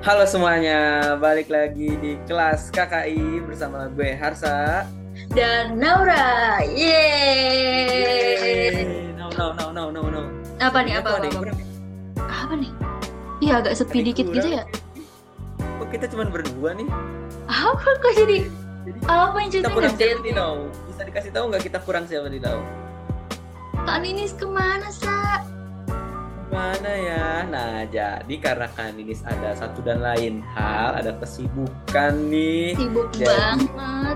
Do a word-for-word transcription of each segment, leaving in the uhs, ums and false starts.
Halo semuanya, balik lagi di kelas K K I bersama gue Harsa. Dan Naura. Yeay. Yeay, no no no no no no. Apa nih? Sepertinya Apa kok apa ada yang apa? kurang ya? Apa nih? Iya agak sepi Ada yang dikit gitu kurang. ya. Kok kita cuma berdua nih? Apa kok jadi Jadi apa yang kita ceritanya kurang siapa ngedate nih, nih? Nau? Bisa dikasih tahu nggak kita kurang siapa nih, Nau? Kak Ninis kemana, Sa? Mana ya? Nah, jadi karena kan ini ada satu dan lain hal, ada kesibukan nih. Sibuk Jadi banget.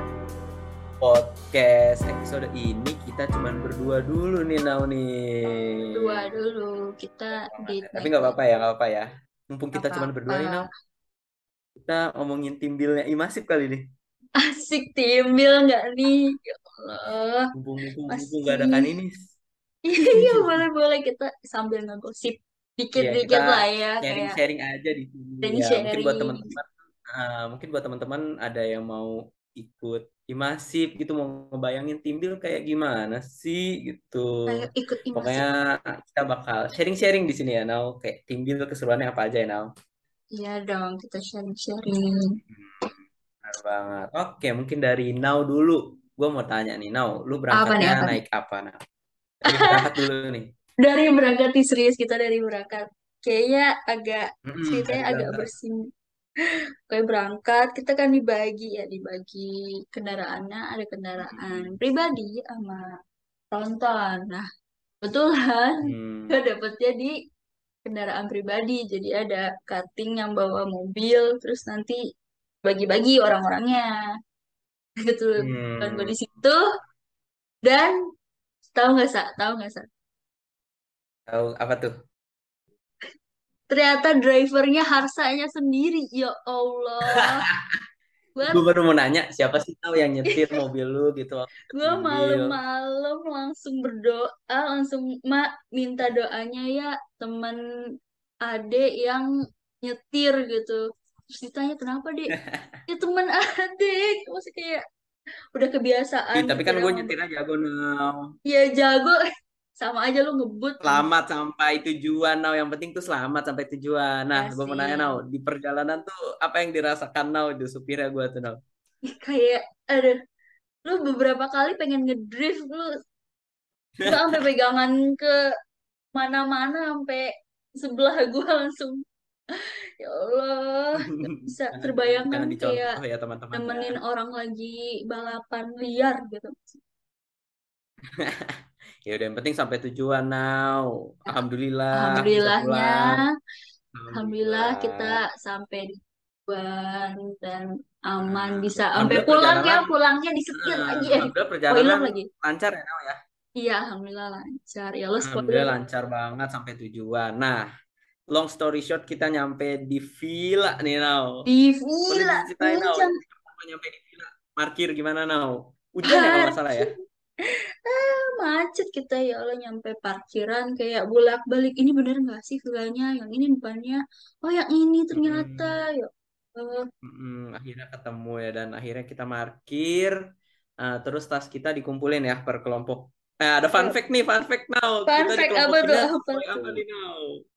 podcast episode ini kita cuma berdua dulu nih, Nau Dua nih. dulu kita Banget date ya. Tapi night nggak date. apa-apa ya, nggak apa-apa ya. Mumpung kita cuma Apa-apa. berdua nih, Nau. Kita omongin tim Billnya Imasif kali nih. Asik timbil nggak nih? Ya Allah. Mumpung mumpung mumpung nggak ada Masih. Kaninis. Iya boleh-boleh kita sambil ngegosip Iya, kita dikit-dikit lah ya kayak sharing-sharing aja di sini ya. Mungkin buat sharing-sharing. teman-teman, ah, mungkin buat teman-teman ada yang mau ikut Imasif gitu, mau ngebayangin tim Bill kayak gimana sih gitu. Kayak ikut Pokoknya imasif. kita bakal sharing-sharing di sini ya, Nau. Kayak tim Bill keseruannya apa aja ya, Nau. Iya dong, kita sharing-sharing. Benar banget. Oke, mungkin dari Nau dulu. Gue mau tanya nih, Nau, lu Apa nih, berangkatnya apa nih? naik apa, Nau? Dari berangkat dulu nih. Dari berangkat nih, serius kita dari berangkat. Kayaknya agak, Mm-mm, ceritanya dari agak berangkat. bersin. Kayak berangkat, kita kan dibagi ya, dibagi kendaraannya, ada kendaraan Mm-mm. pribadi sama tronton. Nah, kebetulan Hmm. gue dapetnya di kendaraan pribadi. Jadi ada cutting yang bawa mobil, terus nanti bagi-bagi orang-orangnya. Gitu, kan gue Hmm. di situ. Dan tahu nggak sa, tahu nggak sa? Tahu apa tuh? Ternyata drivernya Harsanya sendiri. Ya Allah. Gue Gue baru mau nanya, siapa sih tahu yang nyetir mobil lu gitu waktu ke gue Timbil? malam-malam langsung berdoa, langsung mak minta doanya ya teman ade yang nyetir gitu. Terus ditanya kenapa dek? Ya teman adik, masih kayak udah kebiasaan Ih, tapi gitu kan ya gue ngobrol. nyetirnya jago, Nau. Ya jago, sama aja lu ngebut lagi. Selamat sampai tujuan, Nau. Yang penting tuh selamat sampai tujuan. Nah, Ya gue mau nanya, Nau. sih. Di perjalanan tuh apa yang dirasakan, Nau? Di supirnya gue tuh, Nau. Kayak ada lu beberapa kali pengen ngedrift lu gua sampai pegangan ke mana-mana sampai sebelah gua langsung ya Allah gak bisa Jangan, terbayangkan jangan kayak dicontoh ya, teman-teman ya. nemenin orang lagi balapan liar gitu. Ya udah, yang penting sampai tujuan, Nau. Ya, Alhamdulillah bisa alhamdulillahnya pulang. alhamdulillah kita Alhamdulillah. sampai di tujuan dan aman Nah, bisa sampai alhamdulillah pulang ya perjalanan, pulangnya disetir eh, lagi eh alhamdulillah spoiler perjalanan lagi. lancar ya, Nau ya. Iya alhamdulillah lancar ya Allah spoiler Alhamdulillah lancar banget sampai tujuan. Nah, long story short kita nyampe di villa nih, Nau. di Boleh villa diceritain, Nau, puncak pertama nyampe di villa. Parkir gimana, Nau? Hujan ya kalau nggak salah ya. parkir. Ah, macet kita ya Allah nyampe parkiran kayak bolak-balik ini bener nggak sih villanya yang ini depannya oh yang ini ternyata Mm-mm. ya Allah. Mm-mm. Akhirnya ketemu ya, dan akhirnya kita parkir. Eh, terus tas kita dikumpulin ya per kelompok. Eh, ada fun Ya, fact nih, fun fact, Nau. fun Kita fact apa tuh dikelompokinnya apa sesuai apa tuh nih, Nau?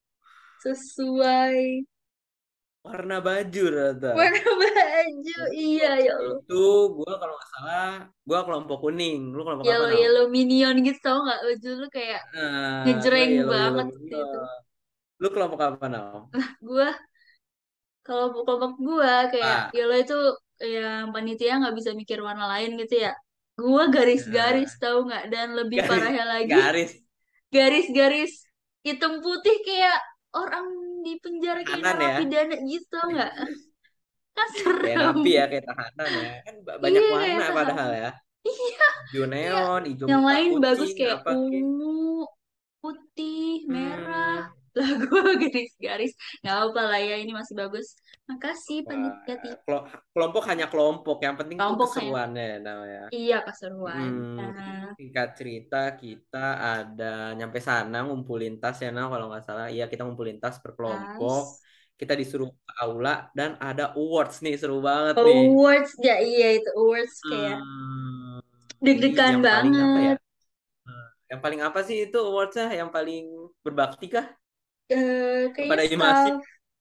sesuai Warna baju rata. warna baju Jadi iya waktu ya Allah itu gue kalau nggak salah, gue kelompok kuning. Lu kelompok apa, yellow Nau? yellow minion gitu tau nggak baju lu kayak Nah, gue ngejreng yellow yellow banget waktu itu. minion. Lu kelompok apa, Nau? Gua kalau kelompok gua kayak Ah, yellow itu yang panitia nggak bisa mikir warna lain gitu ya. Gua garis-garis nah, tahu nggak dan lebih garis parahnya lagi garis garis-garis hitam putih kayak orang di penjara kayak tahanan ya. narapidana gitu tau nggak? Kan Kayak serem. napi ya, kayak tahanan ya. Kan ba- banyak Iya warna kayak tahan. padahal ya. Iya, Hijau iya. neon, hijau Yang muka lain bagus kucing, kayak apa kayak. ungu, putih, merah. Hmm, Lah gue garis-garis. Nggak apa lah ya, ini masih bagus. Makasih wah, panitia tim. kelo- kelompok hanya kelompok. Yang penting tuh Kelompok kayak, keseruannya namanya. iya keseruan. Hmm, Nah, singkat cerita kita ada nyampe sana ngumpulin tas ya, nah kalau nggak salah. Iya, kita ngumpulin tas per kelompok. tas. Kita disuruh ke aula dan ada awards nih, seru banget nih. Awards, ya iya itu awards kayak Hmm, jadi deg-degan yang paling apa ya? banget. Hmm, Yang paling apa sih itu awardsnya? Yang paling berbakti kah Eh, kayaknya kepada staff Imasif?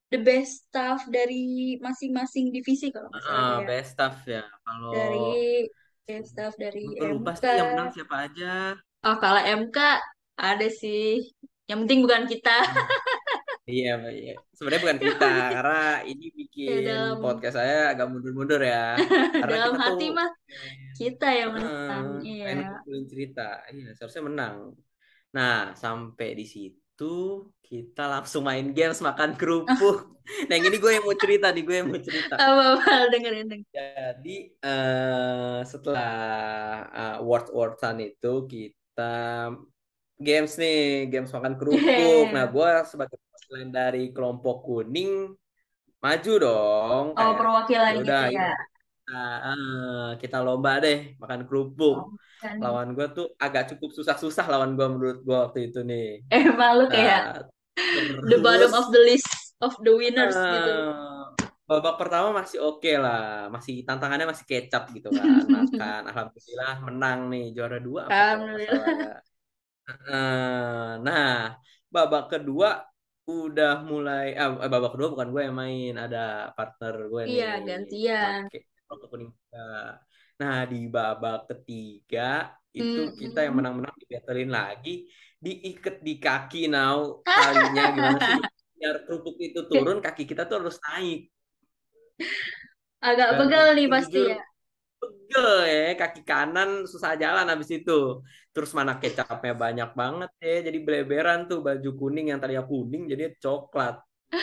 the best staff dari masing-masing divisi kalau nggak salah Ah, kayak best stuff ya. Kalau dari best staff dari gue lupa M K. sih yang menang siapa aja. Oh, kalau M K ada sih. Yang penting bukan kita. Hmm. Iya, iya. Sebenarnya bukan kita, karena ini Ya bikin dalam podcast saya agak mundur-mundur ya. Karena dalam kita tuh hati mah pengen, kita yang eh, menang. Iya. pengen ngumpulin cerita. Iya, seharusnya menang. Nah, sampai di situ kita langsung main games, makan kerupuk. Nah, yang ini gue yang mau cerita nih, gue yang mau cerita. Apa-apa dengerin dengerin. Jadi eh, setelah uh, word-wordan itu kita games nih, games makan kerupuk. Nah, gue sebagai perwakilan dari kelompok kuning maju dong, Oh, kayak perwakilan ya udah gitu ayo ya. kita, eh, kita lomba deh makan kerupuk. Oh, kan. Lawan gue tuh agak cukup susah-susah lawan gue menurut gue waktu itu nih. Emang lu Nah, kayak the terus bottom of the list of the winners gitu. eh, babak pertama masih oke lah, masih tantangannya masih kecap gitu kan. Makan, alhamdulillah menang nih juara dua apa kalau nggak salah Alhamdulillah. ya. Eh, nah, babak kedua udah mulai, ah, eh, babak kedua bukan gue yang main, ada partner gue Iya, nih, gantian. pakai rokok kuning juga. Nah, di babak ketiga itu kita yang Mm-mm. menang-menang dibetelin lagi, diikat di kaki. Now talinya gimana sih? Biar kerupuk itu turun, kaki kita tuh harus naik. Agak Dan pegal nih pasti jujur ya. pegel ya, kaki kanan susah jalan habis itu. Terus mana kecapnya banyak banget ya, jadi beleberan tuh baju kuning yang tadinya kuning jadi coklat.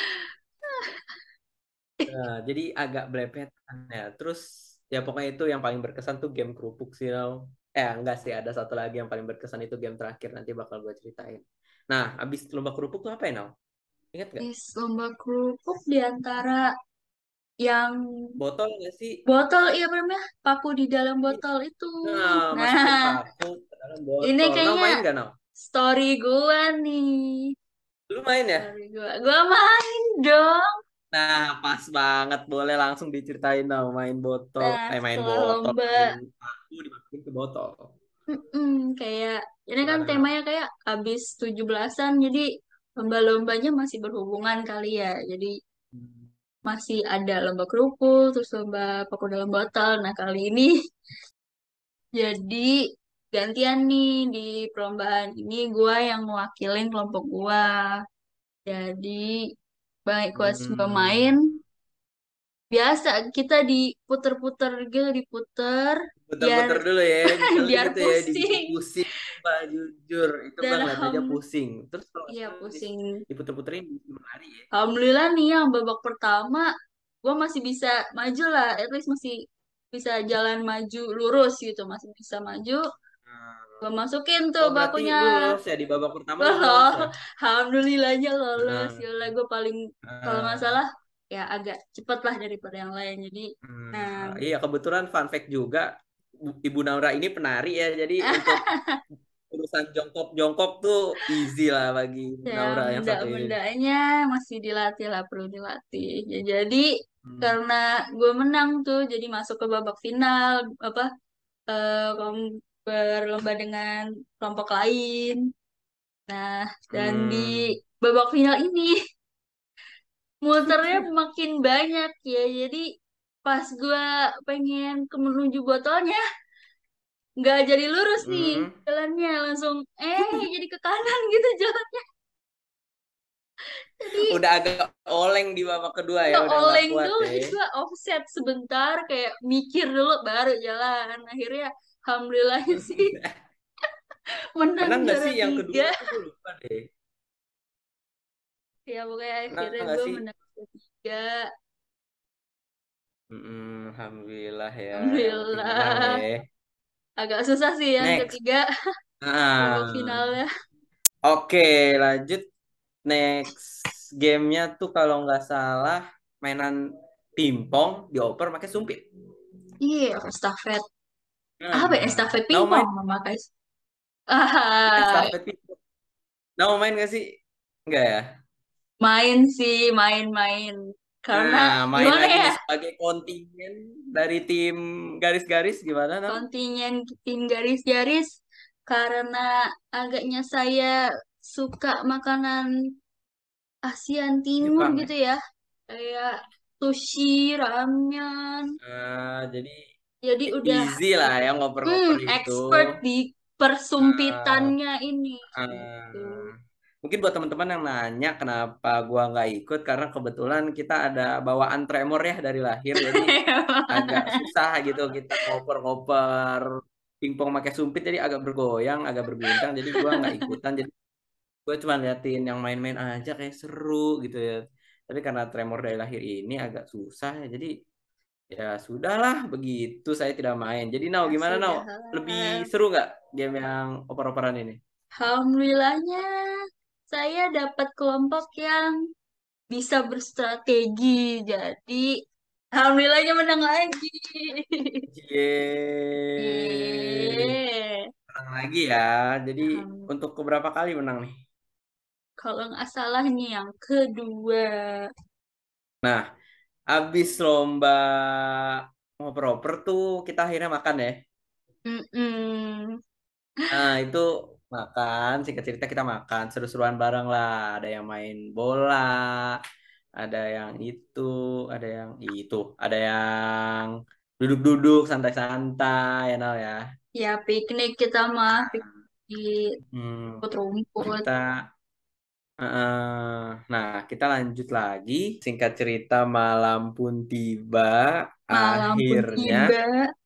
Nah, jadi agak belepetan ya. Terus ya pokoknya itu yang paling berkesan tuh game kerupuk sih. Lau. Eh enggak sih, ada satu lagi yang paling berkesan itu game terakhir, nanti bakal gue ceritain. Nah, abis lomba kerupuk tuh apa ya, Nau? Ingat nggak? Is lomba kerupuk di antara yang Botol nggak sih? botol, iya namanya paku di dalam botol itu. Nah, masukin Nah, paku ke dalam ini botol. Nau kayaknya main nggak, Nau? story gua nih. Lu main ya? Story gua. Gua main dong. Nah, pas banget. Boleh langsung diceritain dong main botol. Nah, Eh, main setelah botol. lomba, Main paku dimasukin ke botol. mm-mm, kayak ini kan Gimana, Nau? temanya kayak abis tujuh belasan, jadi lomba-lombanya masih berhubungan kali ya. Jadi masih ada lomba kerupuk, terus lomba paku dalam botol. Nah, kali ini jadi gantian nih di perlombaan ini gua yang mewakilin kelompok gua. Jadi baik kelas pemain Hmm. biasa kita diputer-puter gitu, diputer biar Putar-putar dulu ya. Nyesel biar gitu ya. pusing Pusing, Pak. Jujur. Itu gue dan ngeliatnya aja ham pusing. Terus kalau nggak ya salah dis- pusing. diputer-puterin lima hari ya. Alhamdulillah nih yang babak pertama gua masih bisa maju lah, at least masih bisa jalan maju lurus gitu, masih bisa maju. Hmm. Gua masukin tuh Oh, berarti bakunya. lu lolos ya. Di babak pertama lu lolos Lolos, ya. alhamdulillahnya lolos. Nah, Ya lah, gue paling kalau nggak nah, salah ya agak cepet lah daripada yang lain. Jadi, nah, hmm. Iya, kebetulan fun fact juga. Ibu Naura ini penari ya. Jadi untuk urusan jongkok-jongkok tuh easy lah bagi Ibu ya Naura yang satu ini. benda-bendanya masih dilatih lah, perlu dilatih. Ya, jadi Hmm. karena gue menang tuh, jadi masuk ke babak final apa eh, kom- berlomba dengan kelompok lain. Nah, dan di Hmm. babak final ini muternya makin banyak ya. Jadi pas gua pengen ke menuju botolnya nggak jadi lurus nih Hmm. jalannya, langsung eh jadi ke kanan gitu jalannya. Jadi Udah agak oleng di babak kedua ya, nggak udah nggak oleng kuat tuh, ya. jadi gua offset sebentar kayak mikir dulu baru jalan. Akhirnya alhamdulillahnya sih menang Menang nggak juara sih yang kedua tiga. tuh gue lupa deh. Ya pokoknya Menang akhirnya nggak gue sih? menang juara tiga. Hmm, Alhamdulillah ya, yang penting menang ya. Alhamdulillah. Agak susah sih yang Next. ketiga babak Nah, finalnya. oke, lanjut next gamenya tuh kalau nggak salah mainan pingpong dioper pakai sumpit. Iya, estafet. Apa ya? Nah, Estafet mau pingpong main mama guys. Ah, estafet pingpong? Mau main nggak sih? Nggak ya? main sih, main-main. Karena Nah, main gimana lagi ya? nih sebagai kontingen dari tim garis-garis gimana, Nam? Kontingen tim garis-garis karena agaknya saya suka makanan ASEAN Timur Jepang ya? gitu ya. kayak sushi, ramen. Eh, jadi Jadi udah easy lah ya hmm, ngoper-ngoper itu. expert di Eh, persumpitannya ini gitu. eh, Mungkin buat teman-teman yang nanya kenapa gua nggak ikut karena kebetulan kita ada bawaan tremor ya dari lahir, jadi agak susah gitu kita ngoper-ngoper pingpong pakai sumpit, jadi agak bergoyang, agak berguncang, jadi gua nggak ikutan. Jadi gue cuma liatin yang main-main aja kayak seru gitu ya. Tapi karena tremor dari lahir ini agak susah ya, jadi ya sudahlah begitu saya tidak main. Jadi Nau Ya gimana Nau? sudah Lebih lah. seru nggak game yang oper-operan ini? Alhamdulillahnya saya dapat kelompok yang bisa berstrategi. Jadi alhamdulillahnya menang lagi. Yeay. Yeay. Menang lagi ya. Jadi Alhamdulillah. untuk keberapa kali menang nih? Kalau nggak salah nih yang kedua. Nah, abis lomba ngoper-oper tuh kita akhirnya makan ya. Mm-mm. Nah, itu makan, singkat cerita kita makan, seru-seruan bareng lah. Ada yang main bola, ada yang itu, ada yang itu, ada yang duduk-duduk santai-santai, ya Nal ya. Ya piknik kita mah piknik di Hmm, rumput-rumput. kita, eh, nah kita lanjut lagi. Singkat cerita malam pun tiba, Malam pun akhirnya tiba.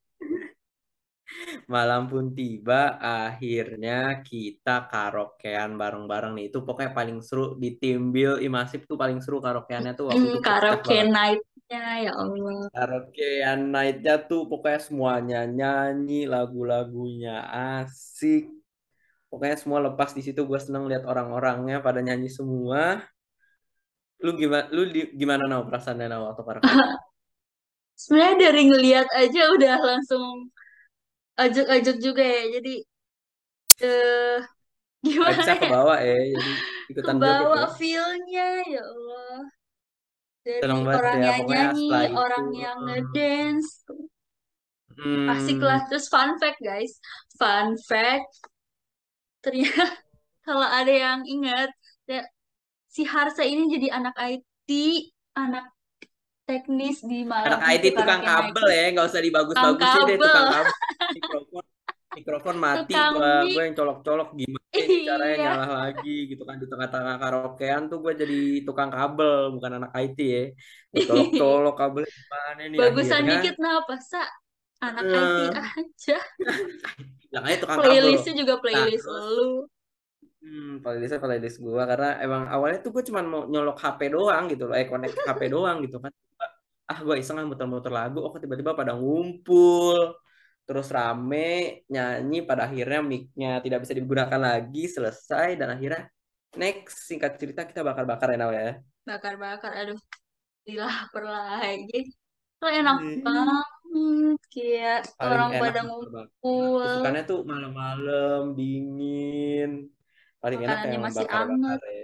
malam pun tiba, akhirnya kita karaokean bareng-bareng nih. Itu pokoknya paling seru di tim Bill Imasif tuh paling seru karaokeannya tuh waktu Hmm, itu pecah karaoke banget. night-nya ya Allah. Karaokean night-nya tuh pokoknya semuanya nyanyi, lagu-lagunya asik. Pokoknya semua lepas di situ gue seneng lihat orang-orangnya pada nyanyi semua. Lu gimana lu di- gimana Nau perasaannya Nau waktu karaokean? Sebenarnya dari ngeliat aja udah langsung ajak-ajak juga ya. Jadi eh gimana Vibes-nya ke ya? bawah ya, jadi Ke ikutan joget bawah ya. feel-nya ya Allah. Dari Seneng banget orang ya, yang pokoknya nyanyi, setelah itu. orang yang eh, ngedance. Asik Hmm, lah. Terus fun fact guys. Fun fact. Ternyata kalau ada yang ingat, ya, si Harsa ini jadi anak I T, anak teknis di anak malam I T itu tukang karaoke night. kabel ya, nggak usah Tukang dibagus-bagusin deh kabel, tukang kabel. Mikrofon, mikrofon mati, tukang gua gue mic. yang colok-colok gimana ini caranya Iya, nyala lagi gitu kan di tengah-tengah karaokean tuh gue jadi tukang kabel bukan anak I T ya. Gue colok-colok kabel gimana nih bagusan akhirnya. dikit kenapa, Sa? Anak I T Eh, aja. yang aja tukang kabel. Playlistnya juga Nah playlist terus lu. hmm, playlistnya playlist gue karena emang awalnya tuh gue cuma mau nyolok H P doang gitu loh, eh connect H P doang gitu kan. Ah gue iseng lah muter-muter lagu, oh tiba-tiba pada ngumpul, terus rame nyanyi, pada akhirnya mic-nya tidak bisa digunakan lagi, selesai dan akhirnya next, singkat cerita kita bakar-bakar ya Nau ya. Bakar-bakar, aduh, dilapar lagi. Lo enak Hmm. banget, kayak Paling orang enak pada bakar-bakar, ngumpul, kesukaannya tuh malam-malam dingin, paling enak makanannya yang masih bakar-bakar anget, ya.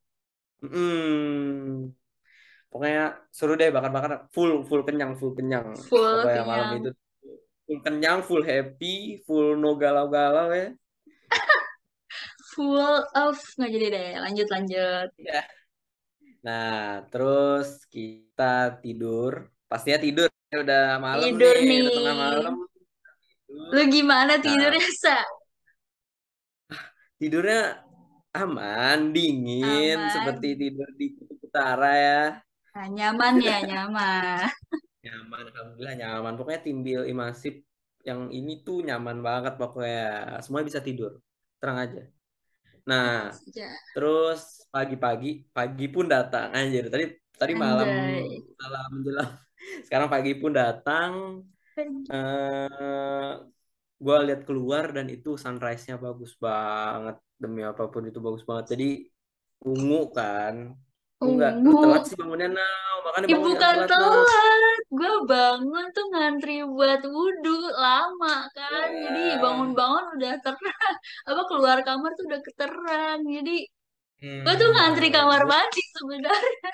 Hmm. Pokoknya seru deh bakar-bakar, full full kenyang full kenyang. full Pokoknya malam itu kenyang, full kenyang, full happy, full no galau-galau ya. full of, nggak jadi deh, lanjut lanjut. Ya. Nah, terus kita tidur. Pastinya tidur. Udah malam nih, Tidur udah tengah malam. nih. Tidur. Lu gimana Nah, tidurnya, Sa? tidurnya aman, dingin, seperti Aman. tidur di kutub utara ya. Nah, nyaman ya, nyaman. Nyaman, alhamdulillah nyaman. Pokoknya tim Bill Imasif yang ini tuh nyaman banget pokoknya. Semuanya bisa tidur. Terang aja. Nah, Ya, terus pagi-pagi, pagi pun datang anjir. Tadi tadi malam anjay. malam menjelang. Sekarang pagi pun datang. Eh, gue lihat keluar dan itu sunrise-nya bagus banget. Demi apapun itu bagus banget. Jadi ungu kan. Lu nggak, lu Ungu. telat sih bangunnya now. Makanya Ih, bangun jangan bukan telat now. telat. Gue bangun tuh ngantri buat wudhu. Lama kan. Jadi Ya. bangun-bangun udah terang. Apa keluar kamar tuh udah keterang. Jadi gue tuh ngantri Hmm, kamar gue mandi sebenarnya.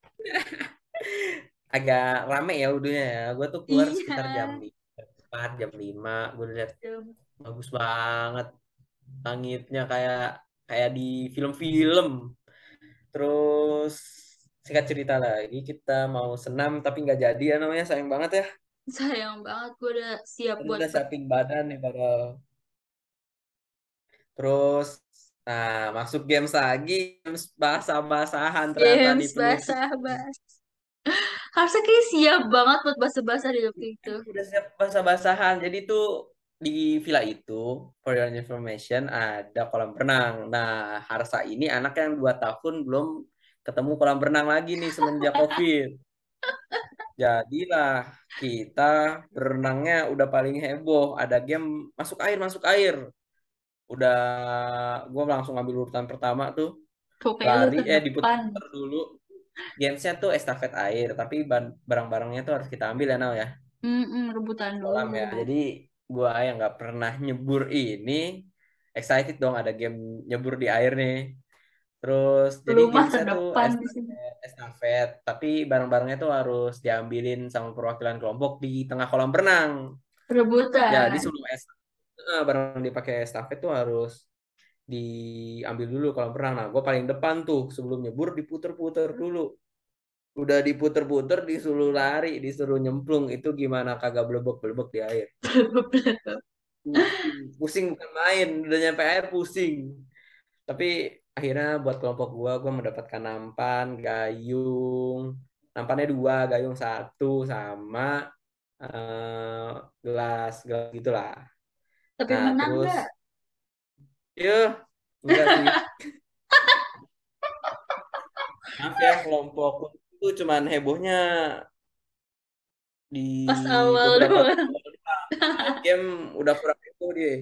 agak rame ya udunya ya. Gue tuh keluar sekitar jam Iya. lima, empat, jam lima. Gue lihat Jam- bagus banget. Langitnya kayak kayak di film-film. Terus Singkat cerita lagi, kita mau senam tapi nggak jadi ya namanya, sayang banget ya. Sayang banget, gue udah siap Tadi buat udah per siapin badan nih padahal. Terus, nah masuk games lagi, games bahasa-basahan ternyata di games penutup. basah-basah. Harusnya kayak siap banget buat basah-basah di waktu itu. Udah siap bahasa-basahan. Jadi tuh di villa itu, for your information, ada kolam renang. Nah, Harsa ini anak yang dua tahun belum ketemu kolam renang lagi nih semenjak COVID. Jadilah kita berenangnya udah paling heboh. Ada game masuk air, masuk air. Udah, gue langsung ambil urutan pertama tuh. Pokoknya lu Lari, eh terdepan. diputar dulu. Gamesnya tuh estafet air, tapi ban- barang-barangnya tuh harus kita ambil ya, Nau ya. Mm-mm, rebutan Kolam dulu. ya. Jadi gua yang nggak pernah nyebur ini excited dong ada game nyebur di air nih. Terus jadi Lu mah gamesnya tuh terdepan di sini. estafet, estafet, tapi barang-barangnya tuh harus diambilin sama perwakilan kelompok di tengah kolam renang. Jadi Rebutan. sebelum es eh, barang yang dipakai estafet tuh harus diambil dulu kolam renang. Nah, gue paling depan tuh sebelum nyebur diputer-puter dulu. Udah diputer-puter, disuruh lari, disuruh nyemplung. Itu gimana kagak blebek-blebek di air. Pusing, pusing bukan main, udah nyampe air pusing. Tapi akhirnya buat kelompok gua, gua mendapatkan nampan, gayung, nampannya dua, gayung satu, sama eh, gelas, gelas gitulah. Tapi Nah menang terus, nggak? ya enggak sih, maaf ya kelompok itu cuman hebohnya di Pas awal beberapa doang. game udah kurang heboh dia.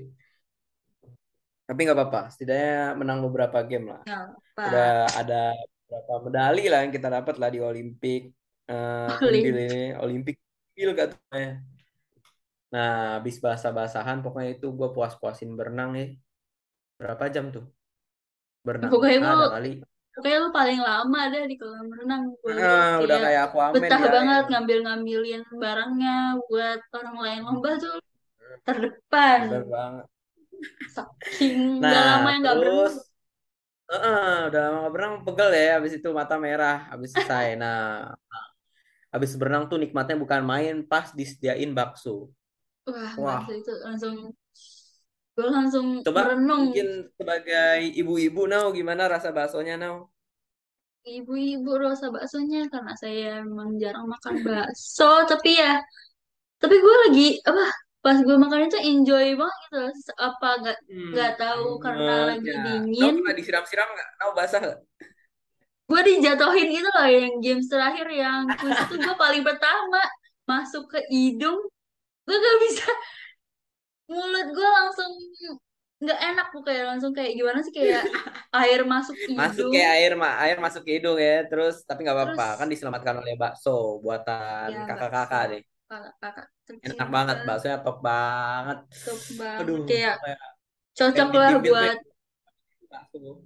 Tapi nggak apa-apa, setidaknya menang beberapa game lah. Nggak Udah apa. ada beberapa medali lah yang kita dapat lah di Olimpik eh, Inbil Paling. ini Olimpik Inbil katanya. Nah, habis bahasa-basahan pokoknya itu gue puas-puasin berenang nih. Berapa jam tuh berenang? Pokoknya lu, Ada kali. pokoknya lu paling lama deh di kolam renang. Gue lihat Ah, udah kayak kayak Aquaman betah di banget air. ngambil-ngambilin barangnya buat orang lain lomba tuh terdepan. Bener banget. Saking udah lama Nah, yang nggak berenang. terus eh, udah lama nggak berenang pegel ya. Habis itu mata merah. Habis selesai. Nah, habis berenang tuh nikmatnya bukan main pas disediain bakso. Wah, bakso Wah, itu langsung, gue langsung coba merenung. mungkin sebagai ibu-ibu Nau gimana rasa baksonya Nau? Ibu-ibu rasa baksonya karena saya emang jarang makan bakso, tapi ya, tapi gue lagi apa? Pas gue makan itu enjoy banget gitu. Apa nggak Hmm, nggak tahu karena banget lagi ya. Nau dingin. pernah disiram-siram nggak? Nau basah nggak? Gue dijatuhin gitu loh yang games terakhir yang quiz itu gue paling pertama masuk ke hidung, gue gak bisa, mulut gue langsung nggak enak, tuh kayak langsung kayak gimana sih, kayak air masuk Masuk hidung. kayak air mah air masuk ke hidung ya. Terus tapi nggak apa-apa kan Terus diselamatkan oleh bakso buatan ya bakso kakak-kakak deh. kakak-kakak Enak banget tercinta, baksonya top banget. top Aduh, banget, kayak kayak cocok pengen lah ditimbil buat. pengen bakso.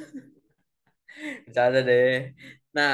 Bercanda deh. Nah,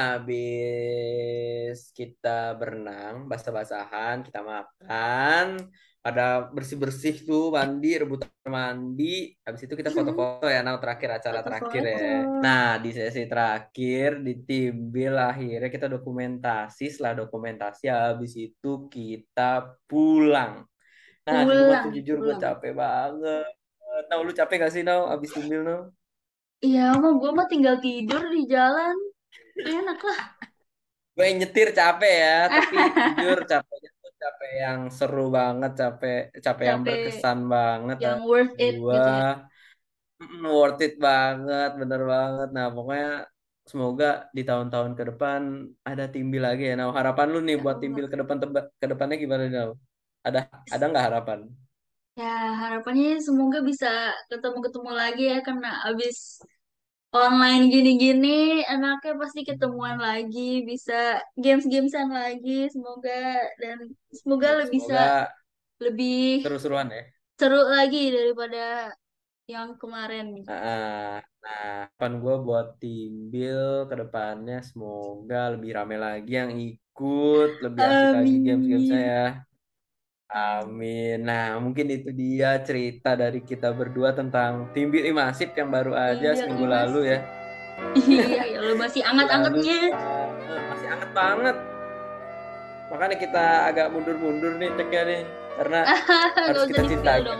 habis kita berenang, basah-basahan, kita makan, pada bersih-bersih tuh, mandi, rebutan mandi. Habis itu kita foto-foto ya, nah terakhir acara terakhir ya. Foto-foto Nah, di sesi terakhir di timbil akhirnya kita dokumentasi, setelah dokumentasi habis itu kita pulang. Nah, di rumah pulang tuh jujur gue pulang capek banget. Nah, lu capek gak sih, Nau, abis timbil, Nau? iya, mau gue mah tinggal tidur di jalan, enak lah. Gue yang nyetir capek ya, tapi jujur capeknya tuh capek yang seru banget, capek capek yang Capek berkesan banget. yang worth it Gue gitu ya. worth it banget, bener banget. Nah, pokoknya semoga di tahun-tahun ke depan ada Timbil lagi ya. Nah, harapan lu nih Ya buat Allah. Timbil ke depan teba- ke depannya gimana nih? Nau? Ada ada nggak harapan? Ya, harapannya semoga bisa ketemu-ketemu lagi ya, karena abis online gini-gini anaknya pasti ketemuan lagi, bisa games-gamesan lagi semoga, dan semoga Hmm, le- bisa semoga lebih seru-seruan ya. seru lagi daripada yang kemarin. Nah, nah, harapan gue buat tim Bill ke depannya semoga lebih rame lagi yang ikut, lebih asik lagi games-gamesnya Amin. ya. Amin. Amin. Nah, mungkin itu dia cerita dari kita berdua tentang tim Bill Imasip yang baru aja Bimbel seminggu lalu Imas. ya. Iya, ya lo masih Selalu anget-angetnya. eh, masih anget banget. Makanya kita agak mundur-mundur nih tagnya nih, karena Gak harus usah kita di-spill cintai. dong.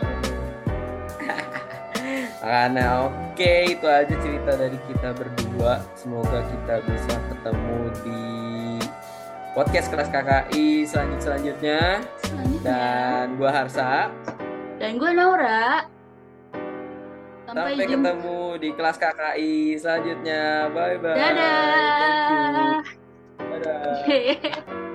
Karena oke, itu aja cerita dari kita berdua. Semoga kita bisa ketemu di podcast kelas K K I selanjut selanjutnya. Selanjutnya. Dan gua Harsa. Dan gue Naura. Sampai, Sampai jumpa. ketemu di kelas K K I selanjutnya. Bye bye. Thank you. Dadah. Dadah.